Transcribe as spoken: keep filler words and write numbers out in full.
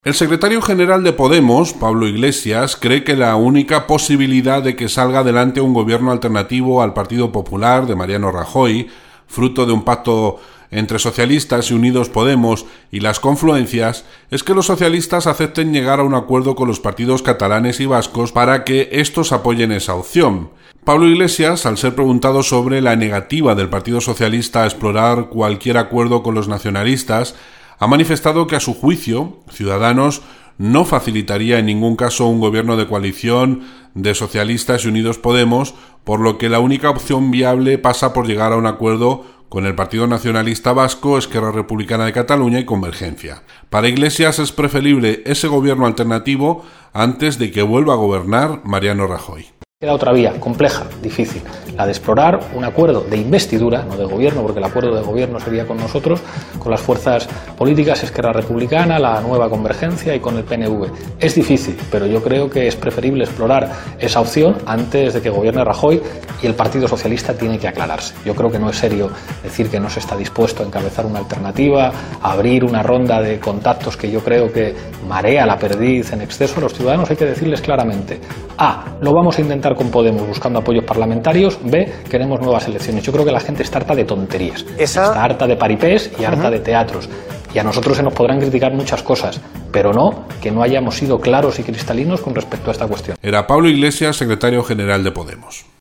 El secretario general de Podemos, Pablo Iglesias, cree que la única posibilidad de que salga adelante un gobierno alternativo al Partido Popular de Mariano Rajoy, fruto de un pacto entre socialistas y Unidos Podemos y las confluencias, es que los socialistas acepten llegar a un acuerdo con los partidos catalanes y vascos para que estos apoyen esa opción. Pablo Iglesias, al ser preguntado sobre la negativa del Partido Socialista a explorar cualquier acuerdo con los nacionalistas, ha manifestado que a su juicio, Ciudadanos no facilitaría en ningún caso un gobierno de coalición de socialistas y Unidos Podemos, por lo que la única opción viable pasa por llegar a un acuerdo con el Partido Nacionalista Vasco, Esquerra Republicana de Cataluña y Convergencia. Para Iglesias es preferible ese gobierno alternativo antes de que vuelva a gobernar Mariano Rajoy. Queda otra vía, compleja, difícil, la de explorar un acuerdo de investidura, no de gobierno, porque el acuerdo de gobierno sería con nosotros, con las fuerzas políticas, Esquerra Republicana, la Nueva Convergencia y con el P N V. Es difícil, pero yo creo que es preferible explorar esa opción antes de que gobierne Rajoy, y el Partido Socialista tiene que aclararse. Yo creo que no es serio decir que no se está dispuesto a encabezar una alternativa, a abrir una ronda de contactos que yo creo que marea la perdiz en exceso a los ciudadanos. Hay que decirles claramente: A, lo vamos a intentar con Podemos buscando apoyos parlamentarios. B, queremos nuevas elecciones. Yo creo que la gente está harta de tonterías, ¿Esa? está harta de paripés y harta uh-huh. de teatros. Y a nosotros se nos podrán criticar muchas cosas, pero no que no hayamos sido claros y cristalinos con respecto a esta cuestión. Era Pablo Iglesias, secretario general de Podemos.